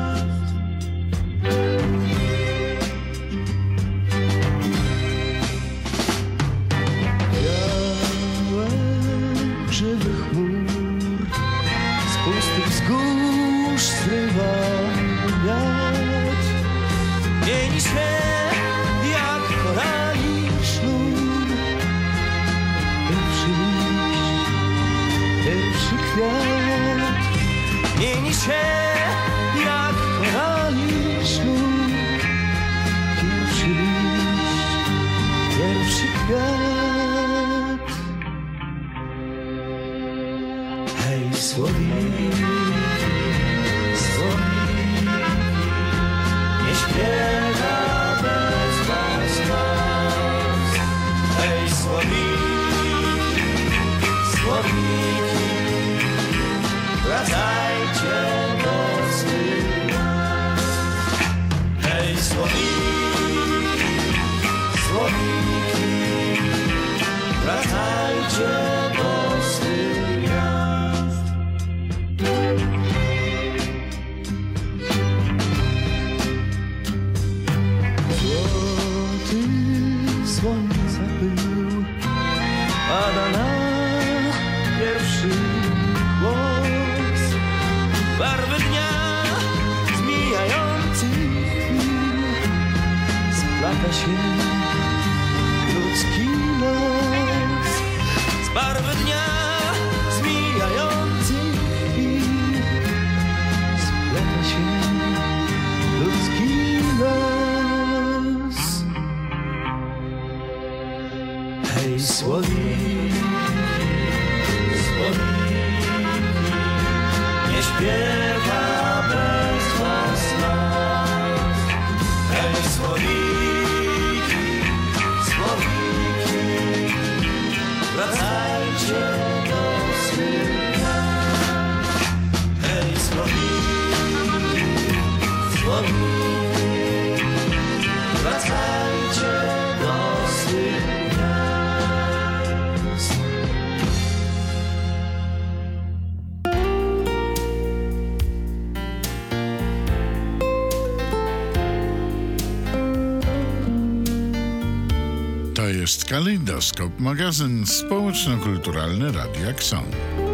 Żywych chmur z pustych wzgórz zrywa wiatr. Mieni się jak korali sznur. Pierwszy liść, pierwszy kwiat. Mieni się jak korali sznur. Pierwszy liść, pierwszy kwiat. Hej, słowiki, słowiki, nie śpiewa bez was nas. Hej, słowiki, słowiki, wracajcie do swych miast. Hej, słowiki, słowiki, wracajcie do swych miast. Złoty słońca pył pada na pierwszy głos. Barwy dnia zmijających chwil splata się ludzki los. Z barwy dnia zmijających chwil splata się ludzki los. Hej, słowiki, słowiki, nie śpiewa bez was nas. Hej, słowiki, słowiki, wracajcie do swych miast. Hej, słowiki, słowiki, wracajcie do swych miast. To jest Kalejdoskop, magazyn społeczno-kulturalny Radia Kson.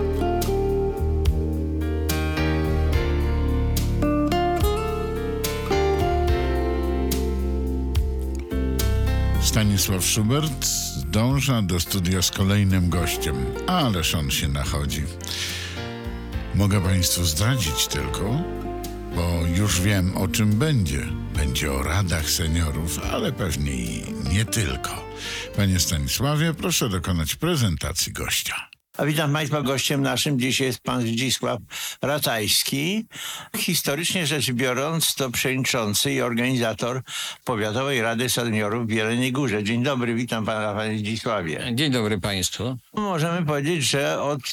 Stanisław Szubert dąża do studia z kolejnym gościem, ależ on się nachodzi. Mogę Państwu zdradzić tylko, bo już wiem, o czym będzie. Będzie o radach seniorów, ale pewnie i nie tylko. Panie Stanisławie, proszę dokonać prezentacji gościa. A witam Państwa, gościem naszym dziś jest pan Zdzisław Ratajski. Historycznie rzecz biorąc, to przewodniczący i organizator Powiatowej Rady Seniorów w Jeleniej Górze. Dzień dobry, witam pana, panie Zdzisławie. Dzień dobry państwu. Możemy powiedzieć, że od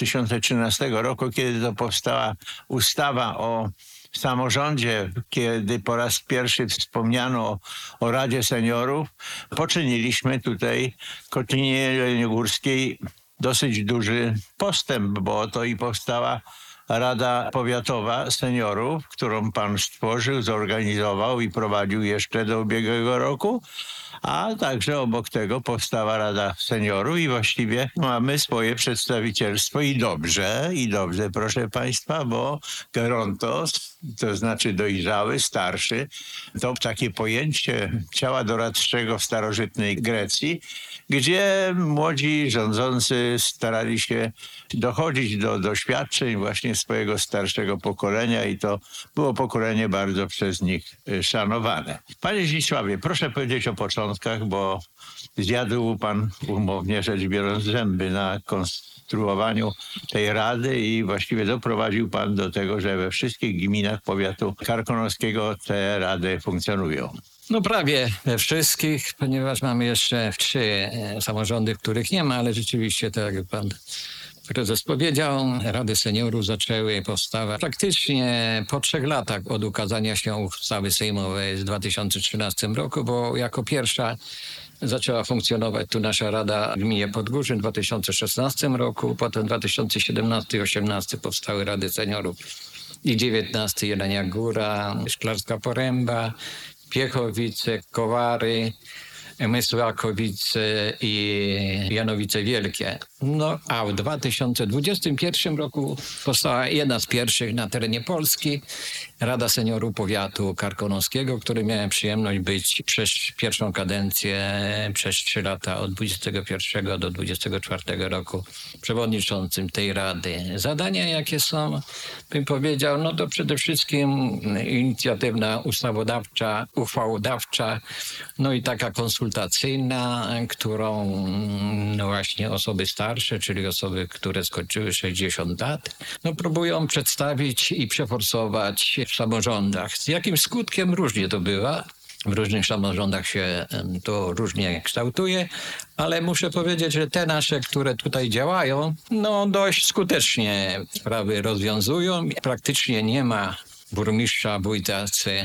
2013 roku, kiedy to powstała ustawa o samorządzie, kiedy po raz pierwszy wspomniano o Radzie Seniorów, poczyniliśmy tutaj w Kotlinie Jeleniogórskiej dosyć duży postęp, bo to i powstała Rada Powiatowa Seniorów, którą pan stworzył, zorganizował i prowadził jeszcze do ubiegłego roku, a także obok tego powstała Rada Seniorów i właściwie mamy swoje przedstawicielstwo i dobrze, proszę państwa, bo gerontos, to znaczy dojrzały, starszy, to takie pojęcie ciała doradczego w starożytnej Grecji, gdzie młodzi rządzący starali się dochodzić do doświadczeń właśnie swojego starszego pokolenia i to było pokolenie bardzo przez nich szanowane. Panie Zdzisławie, proszę powiedzieć o początkach, bo zjadł pan, umownie rzecz biorąc, zęby na konstruowaniu tej rady i właściwie doprowadził pan do tego, że we wszystkich gminach powiatu karkonoskiego te rady funkcjonują. No prawie we wszystkich, ponieważ mamy jeszcze 3 samorządy, w których nie ma, ale rzeczywiście, tak jak pan prezes powiedział, Rady Seniorów zaczęły powstawać praktycznie po 3 latach od ukazania się ustawy sejmowej w 2013 roku, bo jako pierwsza zaczęła funkcjonować tu nasza Rada w gminie Podgórzyn w 2016 roku, potem 2017 i 2018 powstały Rady Seniorów i 19 Jelenia Góra, Szklarska Poręba, Piechowice, Kowary, Mysłakowice i Janowice Wielkie. No a w 2021 roku powstała jedna z pierwszych na terenie Polski Rada Seniorów Powiatu Karkonoskiego, której miałem przyjemność być przez pierwszą kadencję, przez 3 lata od 21 do 24 roku przewodniczącym tej rady. Zadania jakie są, bym powiedział, no to przede wszystkim inicjatywna ustawodawcza, uchwałodawcza, no i taka konsultacyjna, którą no właśnie osoby starsze, czyli osoby, które skończyły 60 lat, no próbują przedstawić i przeforsować w samorządach. Z jakim skutkiem różnie to bywa. W różnych samorządach się to różnie kształtuje, ale muszę powiedzieć, że te nasze, które tutaj działają, no dość skutecznie sprawy rozwiązują. Praktycznie nie ma burmistrza, wójta,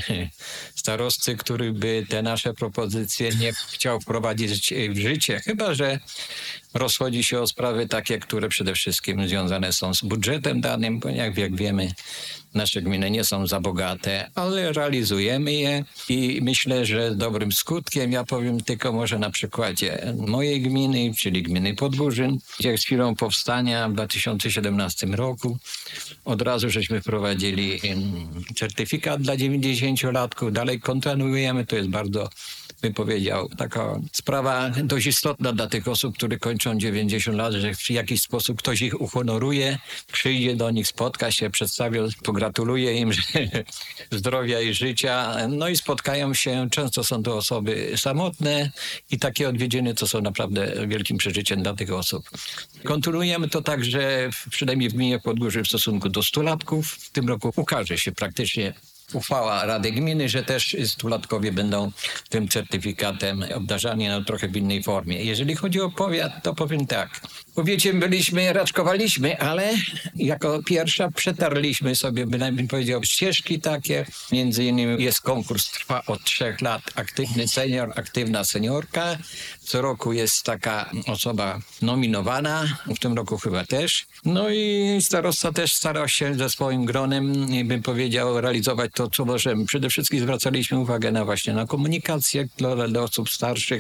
starosty, który by te nasze propozycje nie chciał wprowadzić w życie, chyba że rozchodzi się o sprawy takie, które przede wszystkim związane są z budżetem danym, bo jak wiemy, nasze gminy nie są za bogate, ale realizujemy je i myślę, że z dobrym skutkiem. Ja powiem tylko może na przykładzie mojej gminy, czyli gminy Podgórzyn, gdzie z chwilą powstania w 2017 roku od razu żeśmy wprowadzili certyfikat dla 90-latków. Dalej kontynuujemy, to jest bardzo bym powiedział, taka sprawa dość istotna dla tych osób, które kończą 90 lat, że w jakiś sposób ktoś ich uhonoruje, przyjdzie do nich, spotka się, przedstawi, pogratuluje im że zdrowia i życia, no i spotkają się. Często są to osoby samotne i takie odwiedziny to są naprawdę wielkim przeżyciem dla tych osób. Kontynuujemy to także, przynajmniej w gminie Podgórze, w stosunku do stulatków. W tym roku ukaże się praktycznie uchwała Rady Gminy, że też stulatkowie będą tym certyfikatem obdarzani, no trochę w innej formie. Jeżeli chodzi o powiat, to powiem tak. W powiecie byliśmy, raczkowaliśmy, ale jako pierwsza przetarliśmy sobie, bym powiedział, ścieżki takie. Między innymi jest konkurs, trwa od 3 lat. Aktywny senior, aktywna seniorka. Co roku jest taka osoba nominowana, w tym roku chyba też. No i starosta też starał się ze swoim gronem, bym powiedział, realizować to, co możemy. Przede wszystkim zwracaliśmy uwagę na komunikację dla osób starszych.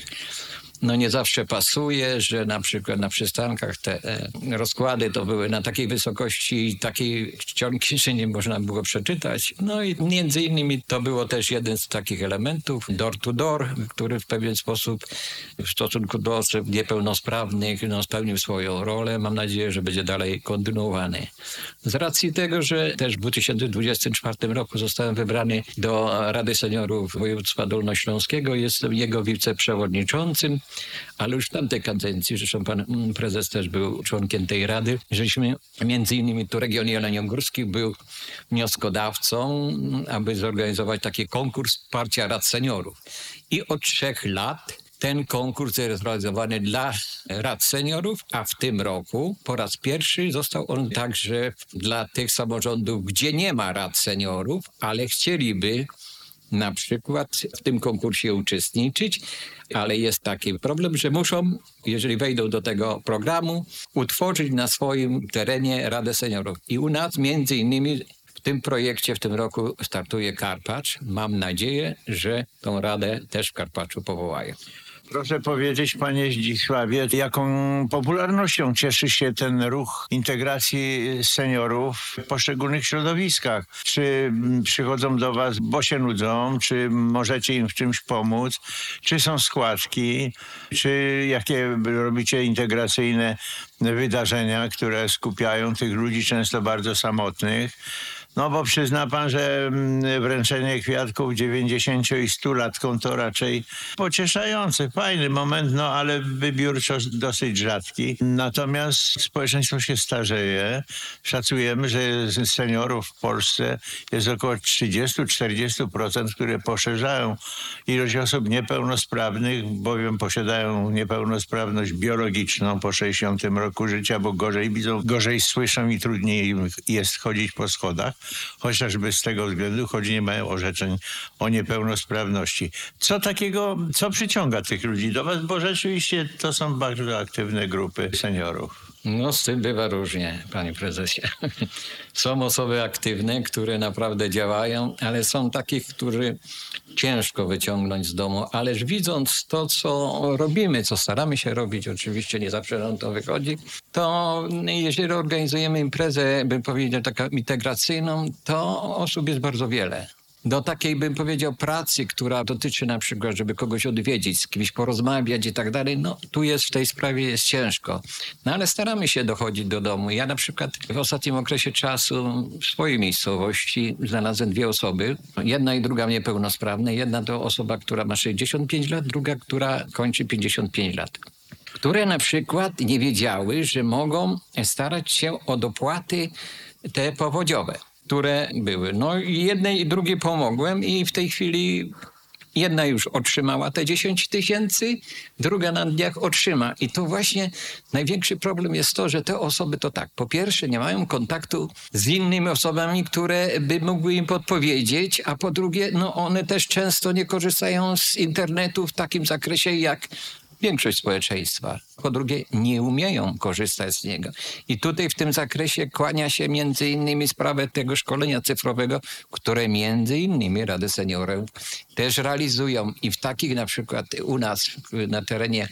No nie zawsze pasuje, że na przykład na przystankach te rozkłady to były na takiej wysokości, takiej czcionki, że nie można było przeczytać. No i między innymi to było też jeden z takich elementów, door to door, który w pewien sposób w stosunku do osób niepełnosprawnych spełnił swoją rolę. Mam nadzieję, że będzie dalej kontynuowany. Z racji tego, że też w 2024 roku zostałem wybrany do Rady Seniorów Województwa Dolnośląskiego, jestem jego wiceprzewodniczącym. Ale już w tamtej kadencji, zresztą pan prezes też był członkiem tej rady, żeśmy między innymi tu region jeleniogórski był wnioskodawcą, aby zorganizować taki konkurs wsparcia rad seniorów. I od 3 lat ten konkurs jest realizowany dla rad seniorów, a w tym roku po raz pierwszy został on także dla tych samorządów, gdzie nie ma rad seniorów, ale chcieliby na przykład w tym konkursie uczestniczyć, ale jest taki problem, że muszą, jeżeli wejdą do tego programu, utworzyć na swoim terenie Radę Seniorów. I u nas między innymi w tym projekcie w tym roku startuje Karpacz. Mam nadzieję, że tą radę też w Karpaczu powołają. Proszę powiedzieć, panie Zdzisławie, jaką popularnością cieszy się ten ruch integracji seniorów w poszczególnych środowiskach? Czy przychodzą do was, bo się nudzą? Czy możecie im w czymś pomóc? Czy są składki? Czy jakie robicie integracyjne wydarzenia, które skupiają tych ludzi często bardzo samotnych? No bo przyzna pan, że wręczenie kwiatków 90 i 100-latkom to raczej pocieszający, fajny moment, no ale wybiórczo dosyć rzadki. Natomiast społeczeństwo się starzeje. Szacujemy, że seniorów w Polsce jest około 30-40%, które poszerzają ilość osób niepełnosprawnych, bowiem posiadają niepełnosprawność biologiczną po 60 roku życia, bo gorzej widzą, gorzej słyszą i trudniej im jest chodzić po schodach. Chociażby z tego względu, choć nie mają orzeczeń o niepełnosprawności. Co przyciąga tych ludzi do was? Bo rzeczywiście to są bardzo aktywne grupy seniorów. No z tym bywa różnie, panie prezesie. Są osoby aktywne, które naprawdę działają, ale są takich, którzy ciężko wyciągnąć z domu, ależ widząc to, co robimy, co staramy się robić, oczywiście nie zawsze nam to wychodzi, to jeżeli organizujemy imprezę, bym powiedział, taką integracyjną, to osób jest bardzo wiele. Do takiej, bym powiedział, pracy, która dotyczy na przykład, żeby kogoś odwiedzić, z kimś porozmawiać i tak dalej, no tu jest w tej sprawie jest ciężko. No ale staramy się dochodzić do domu. Ja na przykład w ostatnim okresie czasu w swojej miejscowości znalazłem 2 osoby. Jedna i druga niepełnosprawne. Jedna to osoba, która ma 65 lat, druga, która kończy 55 lat. Które na przykład nie wiedziały, że mogą starać się o dopłaty te powodziowe, które były. No i jednej i drugiej pomogłem i w tej chwili jedna już otrzymała te 10 000, druga na dniach otrzyma. I to właśnie największy problem jest to, że te osoby to tak, po pierwsze nie mają kontaktu z innymi osobami, które by mogły im podpowiedzieć, a po drugie, no one też często nie korzystają z internetu w takim zakresie jak większość społeczeństwa. Po drugie, nie umieją korzystać z niego. I tutaj w tym zakresie kłania się między innymi sprawę tego szkolenia cyfrowego, które między innymi Rady Seniorów też realizują. I w takich na przykład u nas na terenie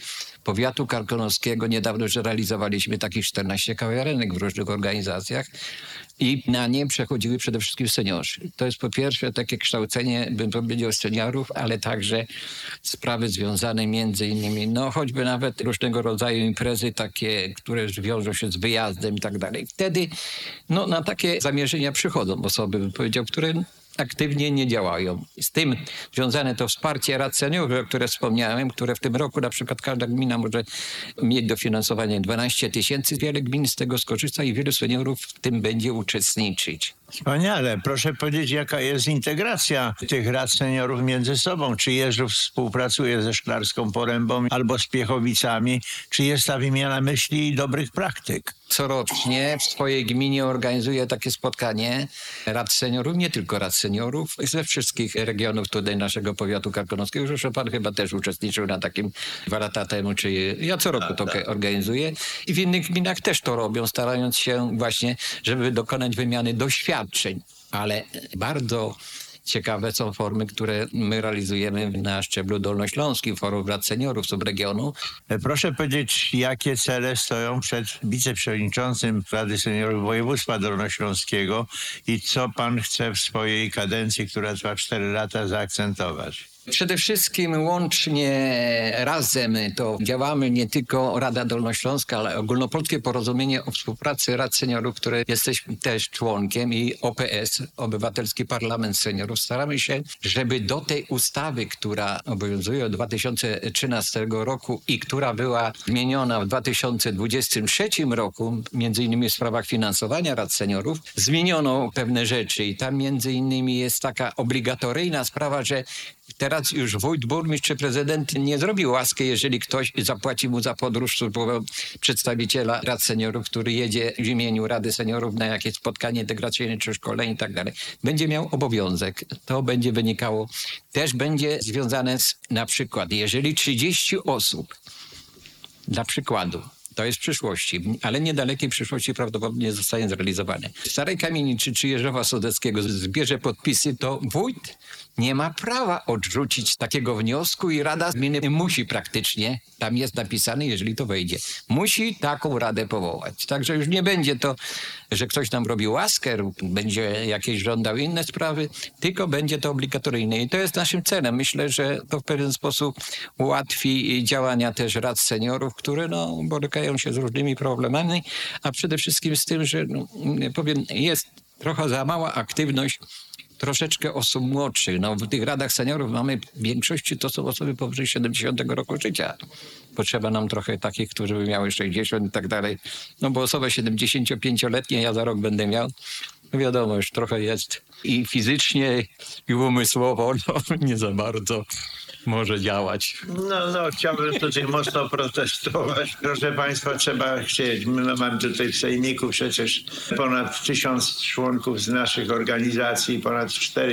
powiatu karkonoskiego niedawno już realizowaliśmy takich 14 kawiarenek w różnych organizacjach i na nie przechodziły przede wszystkim seniorzy. To jest po pierwsze takie kształcenie, bym powiedział, seniorów, ale także sprawy związane między innymi, no choćby nawet różnego rodzaju imprezy takie, które wiążą się z wyjazdem i tak dalej. Wtedy no, na takie zamierzenia przychodzą osoby, bym powiedział, które aktywnie nie działają. Z tym związane to wsparcie rad seniorów, o które wspomniałem, które w tym roku na przykład każda gmina może mieć dofinansowanie 12 000. Wiele gmin z tego skorzysta i wielu seniorów w tym będzie uczestniczyć. Wspaniale. Proszę powiedzieć, jaka jest integracja tych rad seniorów między sobą? Czy Jeżów współpracuje ze Szklarską Porębą albo z Piechowicami? Czy jest ta wymiana myśli i dobrych praktyk? Corocznie w swojej gminie organizuje takie spotkanie rad seniorów, nie tylko rad seniorów, ze wszystkich regionów tutaj naszego powiatu karkonoskiego. Zresztą pan chyba też uczestniczył na takim 2 lata temu, czy ja co roku to organizuję. I w innych gminach też to robią, starając się właśnie, żeby dokonać wymiany doświadczeń. Ale bardzo ciekawe są formy, które my realizujemy na szczeblu dolnośląskim, Forum Rad Seniorów subregionu. Proszę powiedzieć, jakie cele stoją przed wiceprzewodniczącym Rady Seniorów Województwa Dolnośląskiego i co pan chce w swojej kadencji, która trwa 4 lata, zaakcentować? Przede wszystkim łącznie razem to działamy nie tylko Rada Dolnośląska, ale Ogólnopolskie Porozumienie o Współpracy Rad Seniorów, które jesteśmy też członkiem, i OPS, Obywatelski Parlament Seniorów. Staramy się, żeby do tej ustawy, która obowiązuje od 2013 roku i która była zmieniona w 2023 roku, między innymi w sprawach finansowania Rad Seniorów, zmieniono pewne rzeczy i tam między innymi jest taka obligatoryjna sprawa, że teraz już wójt, burmistrz czy prezydent nie zrobi łaskę, jeżeli ktoś zapłaci mu za podróż służbową przedstawiciela Rad Seniorów, który jedzie w imieniu Rady Seniorów na jakieś spotkanie integracyjne czy szkolenie i tak dalej. Będzie miał obowiązek. To będzie wynikało, też będzie związane z, na przykład, jeżeli 30 osób, dla przykładu, to jest w przyszłości, ale niedalekiej przyszłości prawdopodobnie zostanie zrealizowane. W Starej Kamienicy czy Jeżowa Sodeckiego zbierze podpisy, to wójt nie ma prawa odrzucić takiego wniosku i Rada Gminy musi praktycznie, tam jest napisane, jeżeli to wejdzie, musi taką radę powołać. Także już nie będzie to, że ktoś nam robi łaskę lub będzie jakieś żądał inne sprawy, tylko będzie to obligatoryjne. I to jest naszym celem. Myślę, że to w pewien sposób ułatwi działania też rad seniorów, które borykają się z różnymi problemami, a przede wszystkim z tym, że powiem, jest trochę za mała aktywność troszeczkę osób młodszych. W tych radach seniorów mamy w większości to są osoby powyżej 70 roku życia. Potrzeba nam trochę takich, którzy by miały 60 i tak dalej. Bo osoba 75-letnia, ja za rok będę miał, wiadomo, już trochę jest i fizycznie, i umysłowo nie za bardzo może działać. Chciałbym tutaj mocno protestować. Proszę państwa, trzeba chcieć. My mamy tutaj w Sejmiku przecież ponad 1000 członków z naszych organizacji, ponad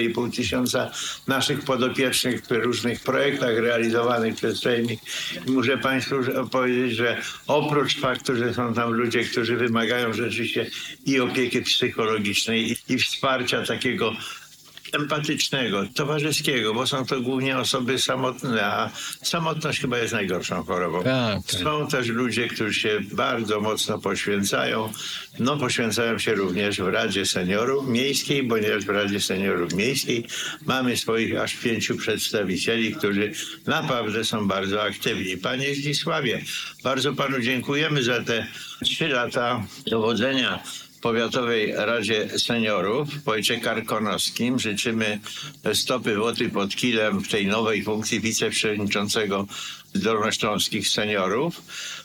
4500 naszych podopiecznych w różnych projektach realizowanych przez Sejmik. I muszę państwu powiedzieć, że oprócz faktu, że są tam ludzie, którzy wymagają rzeczywiście i opieki psychologicznej, i wsparcia takiego empatycznego, towarzyskiego, bo są to głównie osoby samotne, a samotność chyba jest najgorszą chorobą. Są też ludzie, którzy się bardzo mocno poświęcają. Poświęcają się również w Radzie Seniorów Miejskiej, ponieważ w Radzie Seniorów Miejskiej mamy swoich aż 5 przedstawicieli, którzy naprawdę są bardzo aktywni. Panie Zdzisławie, bardzo panu dziękujemy za te 3 lata dowodzenia Powiatowej Radzie Seniorów w powiecie karkonoskim. Życzymy stopy wody pod kilem w tej nowej funkcji wiceprzewodniczącego dolnośląskich seniorów.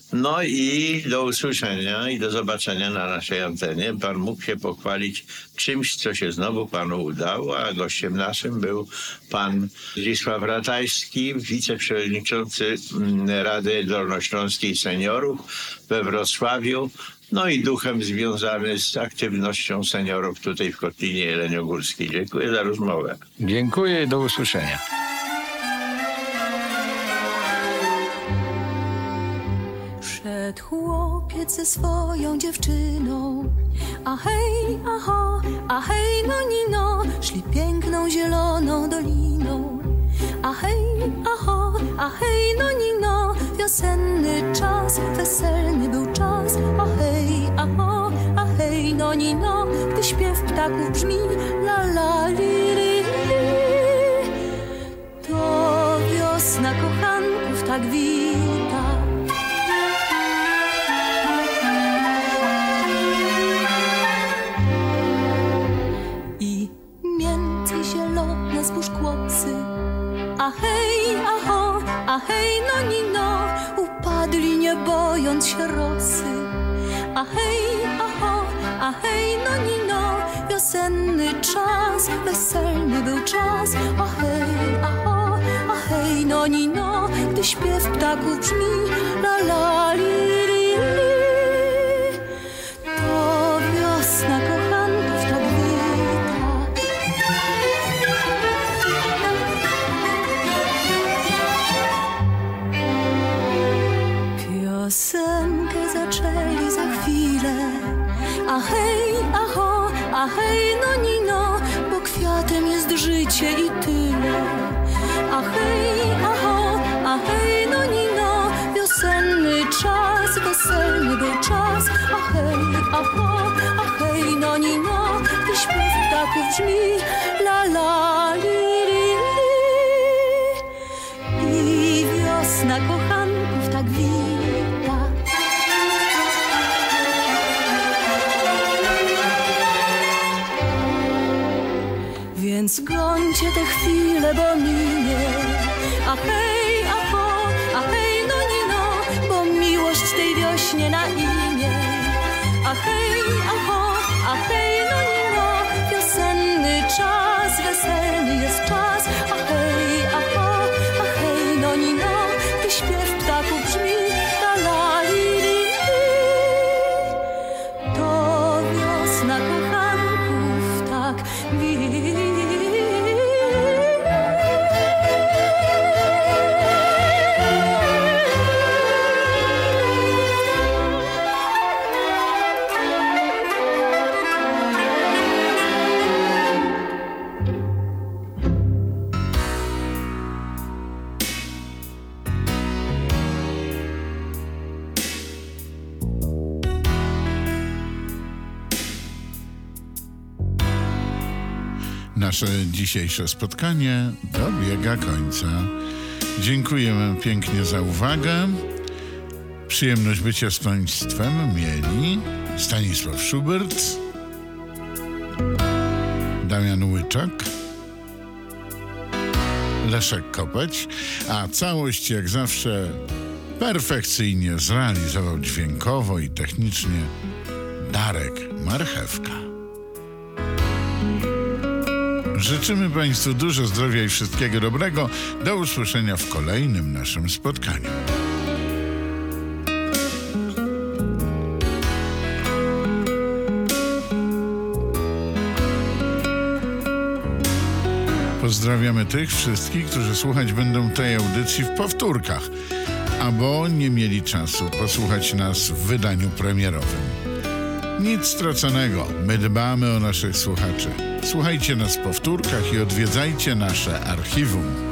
I do usłyszenia i do zobaczenia na naszej antenie. Pan mógł się pochwalić czymś, co się znowu panu udało, a gościem naszym był pan Zdzisław Ratajski, wiceprzewodniczący Rady Dolnośląskiej Seniorów we Wrocławiu. I duchem związany z aktywnością seniorów tutaj w Kotlinie Jeleniogórskiej. Dziękuję za rozmowę. Dziękuję i do usłyszenia. Szedł chłopiec ze swoją dziewczyną, a hej, aha, a hej, no nino, szli piękną zieloną doliną. A hej, aha, a hej, no nino, wiosenny czas, weselny był czas. A hej, aho, a hej, no ni no, gdy śpiew ptaków brzmi la la li li li. To wiosna kochanków tak wita. I między zielone zbóż kłosy, a hej, aho, a hej, no ni no, upadli nie bojąc się rosy. A hej, aho, a hej, no ni no, wiosenny czas, weselny był czas. A hej, aho, a hej, no ni no, gdy śpiew ptaków brzmi la la li li li. To wiosna kochanków tak wita. Piosenkę zaczęli za chwilę. A hej, aho, a hej, no ni no, bo kwiatem jest życie i tyle. A hej, aho, a hej, no ni no, wiosenny czas, weselny był czas. A hej, aho, a hej, no ni no, gdy śpiew ptaków brzmi la la li li li. I wiosna kochanków tak wita. Więc gońcie te chwile, bo minie. A hej, aho, a hej, no ni no, bo miłość tej wiośnie na imię. A hej, aho, a hej, no ni no, wiosenny czas, weselny jest czas. A hej, aho, a hej, no ni no, gdy śpiew ptaków brzmi la la li li li. To wiosna kochanków tak wita. Nasze dzisiejsze spotkanie dobiega końca. Dziękujemy pięknie za uwagę. Przyjemność bycia z Państwem mieli Stanisław Schubert, Damian Łyczak, Leszek Kopeć, a całość jak zawsze perfekcyjnie zrealizował dźwiękowo i technicznie Darek Marchewka. Życzymy Państwu dużo zdrowia i wszystkiego dobrego. Do usłyszenia w kolejnym naszym spotkaniu. Pozdrawiamy tych wszystkich, którzy słuchać będą tej audycji w powtórkach, albo nie mieli czasu posłuchać nas w wydaniu premierowym. Nic straconego, my dbamy o naszych słuchaczy. Słuchajcie nas w powtórkach i odwiedzajcie nasze archiwum.